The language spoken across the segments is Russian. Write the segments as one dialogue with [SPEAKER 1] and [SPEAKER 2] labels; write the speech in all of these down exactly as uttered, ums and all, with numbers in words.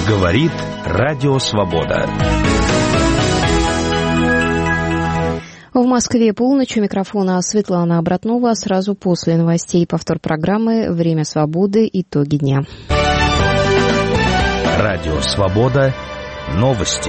[SPEAKER 1] Говорит Радио Свобода.
[SPEAKER 2] В Москве полночь. У микрофона Светлана Обратнова. Сразу после новостей повтор программы «Время свободы. Итоги дня».
[SPEAKER 1] Радио Свобода. Новости.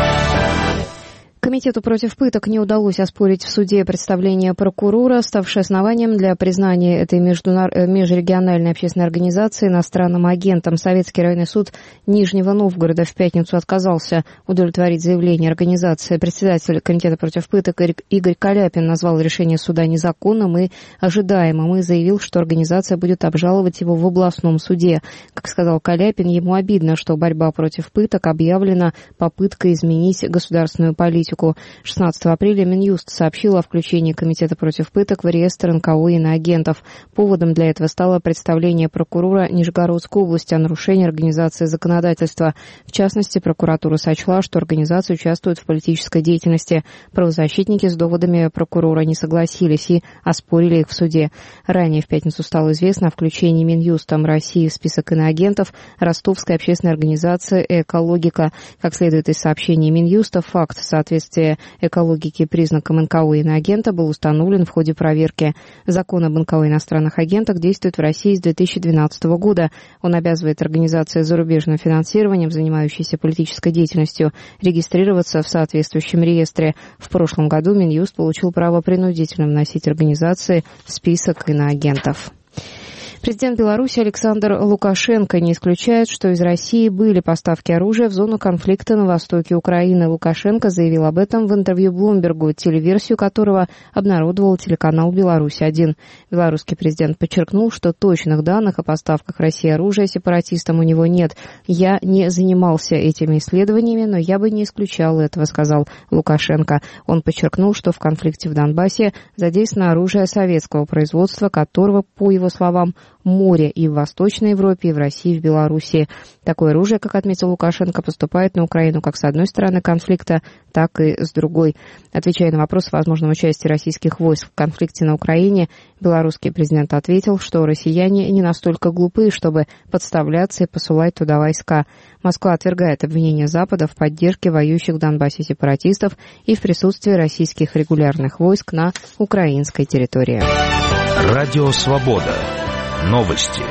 [SPEAKER 2] Комитету против пыток не удалось оспорить в суде представление прокурора, ставшее основанием для признания этой междунар... межрегиональной общественной организации иностранным агентом. Советский районный суд Нижнего Новгорода в пятницу отказался удовлетворить заявление организации. Председатель Комитета против пыток Игорь Каляпин назвал решение суда незаконным и ожидаемым и заявил, что организация будет обжаловать его в областном суде. Как сказал Каляпин, ему обидно, что борьба против пыток объявлена попыткой изменить государственную политику. шестнадцатого апреля Минюст сообщил о включении Комитета против пыток в реестр эн ка о иноагентов. Поводом для этого стало представление прокурора Нижегородской области о нарушении организации законодательства. В частности, прокуратура сочла, что организация участвует в политической деятельности. Правозащитники с доводами прокурора не согласились и оспорили их в суде. Ранее в пятницу стало известно о включении Минюстом России в список иноагентов Ростовской общественной организации «Экологика». Как следует из сообщения Минюста, факт соответствия экологики признакам эн ка о иноагента был установлен в ходе проверки. Закон об эн ка о иностранных агентах действует в России с две тысячи двенадцатого года. Он обязывает организации с зарубежным финансированием, занимающиеся политической деятельностью, регистрироваться в соответствующем реестре. В прошлом году Минюст получил право принудительно вносить организации в список иноагентов. Президент Беларуси Александр Лукашенко не исключает, что из России были поставки оружия в зону конфликта на востоке Украины. Лукашенко заявил об этом в интервью Блумбергу, телеверсию которого обнародовал телеканал «Беларусь-один». Белорусский президент подчеркнул, что точных данных о поставках России оружия сепаратистам у него нет. «Я не занимался этими исследованиями, но я бы не исключал этого», — сказал Лукашенко. Он подчеркнул, что в конфликте в Донбассе задействовано оружие советского производства, которого, по его словам, море и в Восточной Европе, и в России, и в Беларуси. Такое оружие, как отметил Лукашенко, поступает на Украину как с одной стороны конфликта, так и с другой. Отвечая на вопрос о возможном участии российских войск в конфликте на Украине, белорусский президент ответил, что россияне не настолько глупы, чтобы подставляться и посылать туда войска. Москва отвергает обвинения Запада в поддержке воюющих в Донбассе сепаратистов и в присутствии российских регулярных войск на украинской территории.
[SPEAKER 1] Радио Свобода. Новости.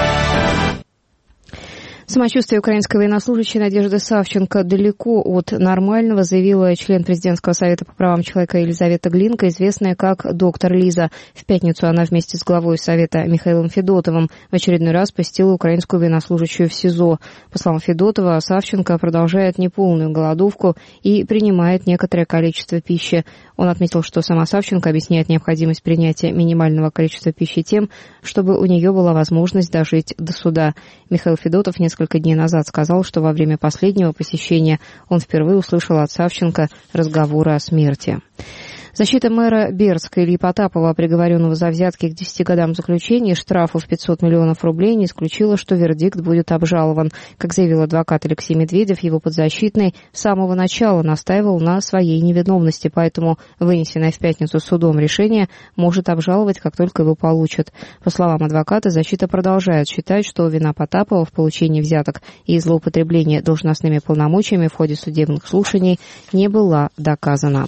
[SPEAKER 2] Самочувствие украинской военнослужащей Надежды Савченко далеко от нормального, заявила член президентского совета по правам человека Елизавета Глинка, известная как доктор Лиза. В пятницу она вместе с главой совета Михаилом Федотовым в очередной раз посетила украинскую военнослужащую в СИЗО. По словам Федотова, Савченко продолжает неполную голодовку и принимает некоторое количество пищи. Он отметил, что сама Савченко объясняет необходимость принятия минимального количества пищи тем, чтобы у нее была возможность дожить до суда. Михаил Федотов несколько Несколько дней назад сказал, что во время последнего посещения он впервые услышал от Савченко разговоры о смерти. Защита мэра Бердска Ильи Потапова, приговоренного за взятки к десяти годам заключения и штрафу в пятьсот миллионов рублей, не исключила, что вердикт будет обжалован. Как заявил адвокат Алексей Медведев, его подзащитный с самого начала настаивал на своей невиновности, поэтому вынесенное в пятницу судом решение может обжаловать, как только его получат. По словам адвоката, защита продолжает считать, что вина Потапова в получении взяток и злоупотребления должностными полномочиями в ходе судебных слушаний не была доказана.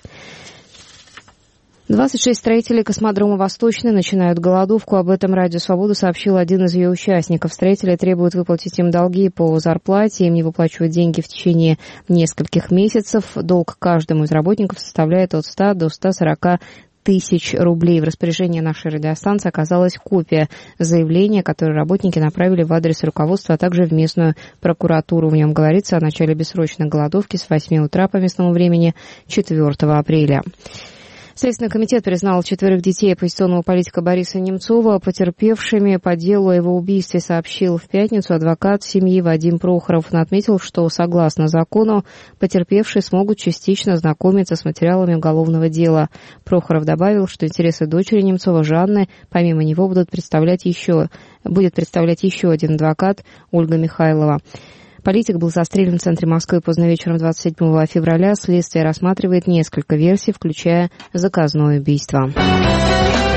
[SPEAKER 2] двадцать шесть строителей космодрома «Восточный» начинают голодовку. Об этом Радио Свобода сообщил один из ее участников. Строители требуют выплатить им долги по зарплате. Им не выплачивают деньги в течение нескольких месяцев. Долг каждому из работников составляет от ста до ста сорока тысяч рублей. В распоряжении нашей радиостанции оказалась копия заявления, которое работники направили в адрес руководства, а также в местную прокуратуру. В нем говорится о начале бессрочной голодовки с восьми утра по местному времени четвёртого апреля. Следственный комитет признал четверых детей оппозиционного политика Бориса Немцова потерпевшими по делу о его убийстве, сообщил в пятницу адвокат семьи Вадим Прохоров. Он отметил, что, согласно закону, потерпевшие смогут частично знакомиться с материалами уголовного дела. Прохоров добавил, что интересы дочери Немцова Жанны помимо него будут представлять еще, будет представлять еще один адвокат, Ольга Михайлова. Политик был застрелен в центре Москвы поздно вечером двадцать седьмого февраля. Следствие рассматривает несколько версий, включая заказное убийство.